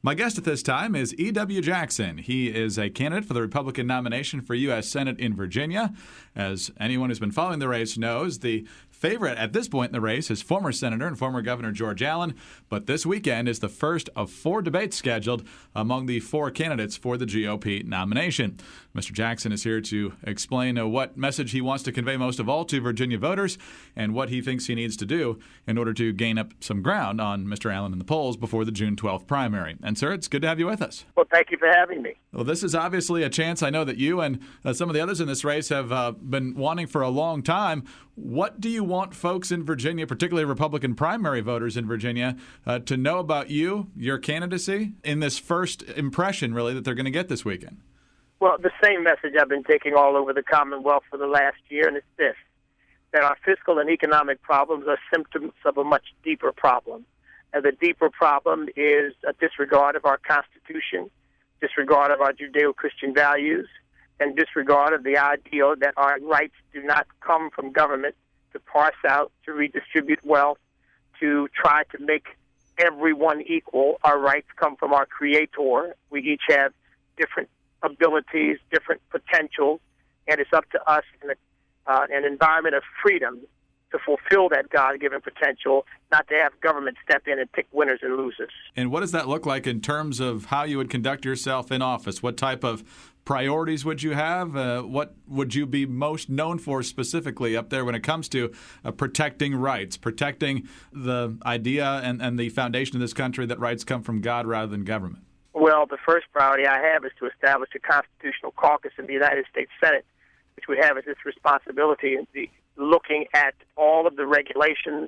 My guest at this time is E.W. Jackson. He is a candidate for the Republican nomination for U.S. Senate in Virginia. As anyone who's been following the race knows, the favorite at this point in the race is former Senator and former Governor George Allen, but this weekend is the first of 4 debates scheduled among the 4 candidates for the GOP nomination. Mr. Jackson is here to explain what message he wants to convey most of all to Virginia voters and what he thinks he needs to do in order to gain up some ground on Mr. Allen in the polls before the June 12th primary. And, sir, it's good to have you with us. Well, thank you for having me. Well, this is obviously a chance I know that you and some of the others in this race have been wanting for a long time. What do you want folks in Virginia, particularly Republican primary voters in Virginia, to know about you, your candidacy, in this first impression, really, that they're going to get this weekend? Well, the same message I've been taking all over the Commonwealth for the last year, and it's this, that our fiscal and economic problems are symptoms of a much deeper problem. And the deeper problem is a disregard of our Constitution, disregard of our Judeo-Christian values, and disregard of the idea that our rights do not come from government to parse out, to redistribute wealth, to try to make everyone equal. Our rights come from our Creator. We each have different abilities, different potentials, and it's up to us in an environment of freedom to fulfill that God-given potential, not to have government step in and pick winners and losers. And what does that look like in terms of how you would conduct yourself in office? What type of priorities would you have? What would you be most known for specifically up there when it comes to protecting rights, protecting the idea and the foundation of this country that rights come from God rather than government? Well, the first priority I have is to establish a constitutional caucus in the United States Senate, which would have as its responsibility looking at all of the regulations,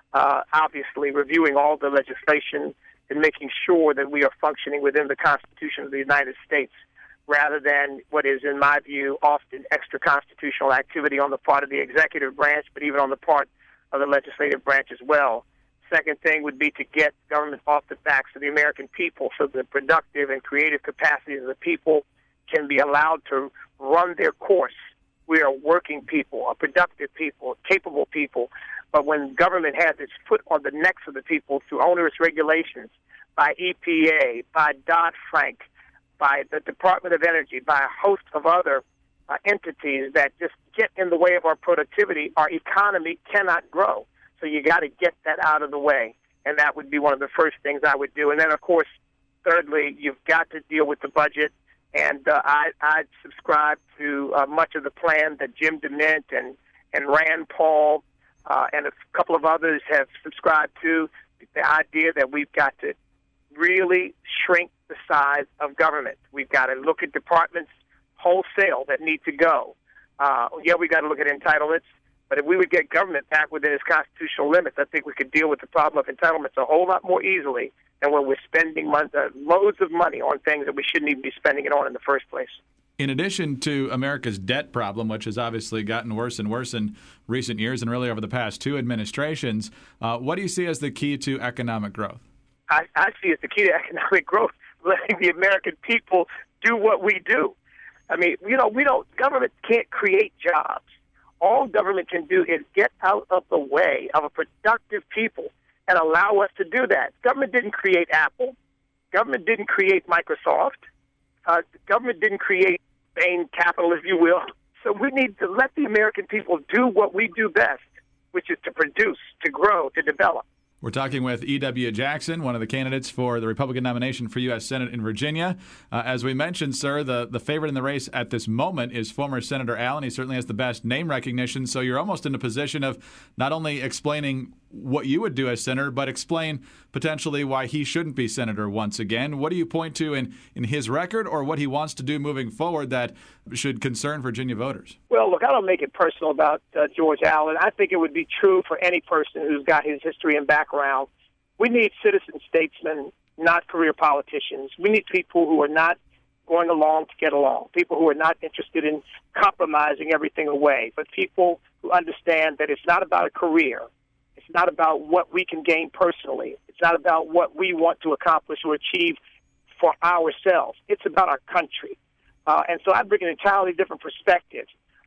obviously reviewing all the legislation, and making sure that we are functioning within the Constitution of the United States, rather than what is, in my view, often extra-constitutional activity on the part of the executive branch, but even on the part of the legislative branch as well. Second thing would be to get government off the backs of the American people so the productive and creative capacities of the people can be allowed to run their course. We are working people, a productive people, capable people, but when government has its foot on the necks of the people through onerous regulations by EPA, by Dodd-Frank, by the Department of Energy, by a host of other entities that just get in the way of our productivity, our economy cannot grow. So you got to get that out of the way, and that would be one of the first things I would do. And then, of course, thirdly, you've got to deal with the budget, and I subscribe to much of the plan that Jim DeMint and Rand Paul and a couple of others have subscribed to, the idea that we've got to really shrink the size of government. We've got to look at departments wholesale that need to go. We've got to look at entitlements. But if we would get government back within its constitutional limits, I think we could deal with the problem of entitlements a whole lot more easily than when we're spending loads of money on things that we shouldn't even be spending it on in the first place. In addition to America's debt problem, which has obviously gotten worse and worse in recent years and really over the past 2 administrations, what do you see as the key to economic growth? I see as the key to economic growth letting the American people do what we do. I mean, government can't create jobs. All government can do is get out of the way of a productive people and allow us to do that. Government didn't create Apple. Government didn't create Microsoft. Government didn't create Bain Capital, if you will. So we need to let the American people do what we do best, which is to produce, to grow, to develop. We're talking with E.W. Jackson, one of the candidates for the Republican nomination for U.S. Senate in Virginia. As we mentioned, sir, the favorite in the race at this moment is former Senator Allen. He certainly has the best name recognition, so you're almost in a position of not only explaining what you would do as senator, but explain potentially why he shouldn't be senator once again. What do you point to in his record or what he wants to do moving forward that should concern Virginia voters? Well, look, I don't make it personal about George Allen. I think it would be true for any person who's got his history and background. We need citizen statesmen, not career politicians. We need people who are not going along to get along, people who are not interested in compromising everything away, but people who understand that it's not about a career. It's not about what we can gain personally. It's not about what we want to accomplish or achieve for ourselves. It's about our country. And so I bring an entirely different perspective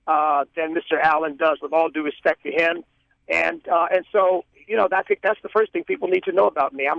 than Mr. Allen does, with all due respect to him. And so, I think that's the first thing people need to know about me. I'm a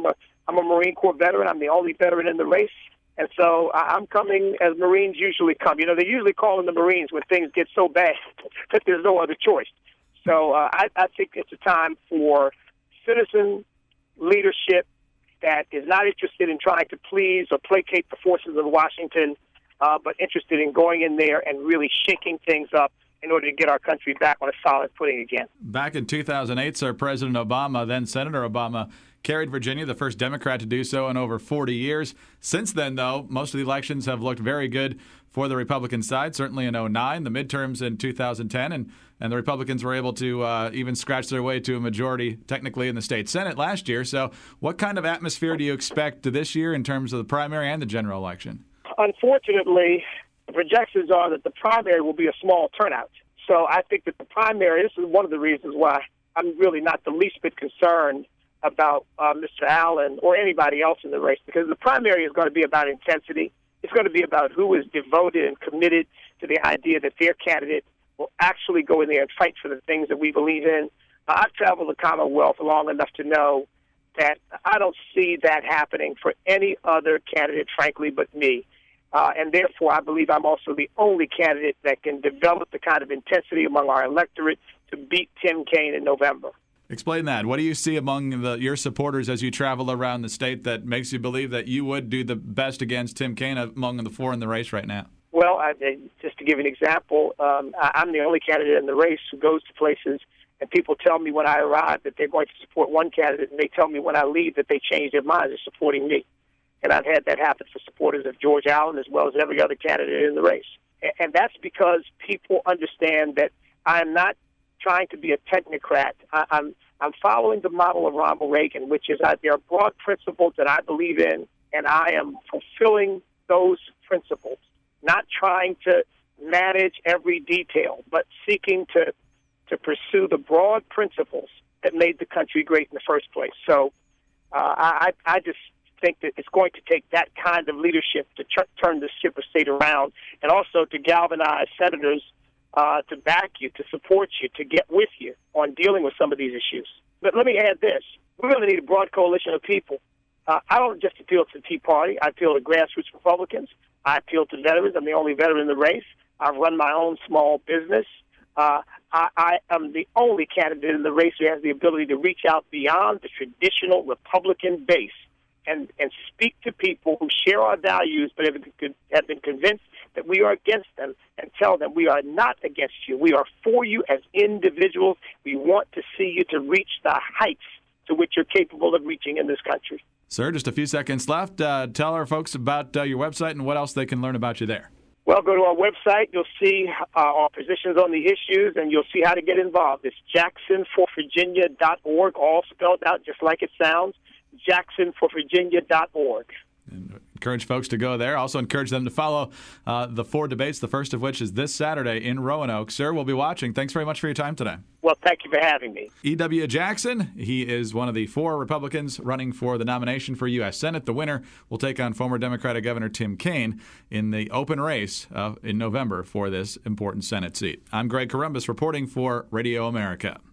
I'm a Marine Corps veteran. I'm the only veteran in the race. And so I'm coming as Marines usually come. You know, they usually call in the Marines when things get so bad that there's no other choice. So I think it's a time for citizen leadership that is not interested in trying to please or placate the forces of Washington, but interested in going in there and really shaking things up in order to get our country back on a solid footing again. Back in 2008, Sir, President Obama, then Senator Obama, carried Virginia, the first Democrat to do so in over 40 years. Since then, though, most of the elections have looked very good for the Republican side, certainly in 2009, the midterms in 2010, and the Republicans were able to even scratch their way to a majority, technically, in the state Senate last year. So what kind of atmosphere do you expect this year in terms of the primary and the general election? Unfortunately, the projections are that the primary will be a small turnout. So I think that the primary, this is one of the reasons why I'm really not the least bit concerned about Mr. Allen or anybody else in the race, because the primary is going to be about intensity. It's going to be about who is devoted and committed to the idea that their candidate will actually go in there and fight for the things that we believe in. I've traveled the Commonwealth long enough to know that I don't see that happening for any other candidate, frankly, but me. And therefore, I believe I'm also the only candidate that can develop the kind of intensity among our electorate to beat Tim Kaine in November. Explain that. What do you see among your supporters as you travel around the state that makes you believe that you would do the best against Tim Kaine among the four in the race right now? Well, just to give you an example, I'm the only candidate in the race who goes to places and people tell me when I arrive that they're going to support one candidate, and they tell me when I leave that they change their minds, they're supporting me. And I've had that happen for supporters of George Allen as well as every other candidate in the race. And that's because people understand that I'm not trying to be a technocrat. I'm following the model of Ronald Reagan, which is there are broad principles that I believe in, and I am fulfilling those principles, not trying to manage every detail, but seeking to pursue the broad principles that made the country great in the first place. So I just think that it's going to take that kind of leadership to turn the ship of state around, and also to galvanize senators to back you, to support you, to get with you on dealing with some of these issues. But let me add this. We're going to need a broad coalition of people. I don't just appeal to the Tea Party. I appeal to grassroots Republicans. I appeal to veterans. I'm the only veteran in the race. I've run my own small business. I am the only candidate in the race who has the ability to reach out beyond the traditional Republican base and speak to people who share our values but have been convinced that we are against them, and tell them we are not against you. We are for you as individuals. We want to see you to reach the heights to which you're capable of reaching in this country. Sir, just a few seconds left. Tell our folks about your website and what else they can learn about you there. Well, go to our website. You'll see our positions on the issues, and you'll see how to get involved. It's jacksonforvirginia.org, all spelled out just like it sounds, jacksonforvirginia.org. And encourage folks to go there. Also encourage them to follow the four debates, the first of which is this Saturday in Roanoke. Sir, we'll be watching. Thanks very much for your time today. Well, thank you for having me. E.W. Jackson, he is one of the four Republicans running for the nomination for U.S. Senate. The winner will take on former Democratic Governor Tim Kaine in the open race in November for this important Senate seat. I'm Greg Corombos reporting for Radio America.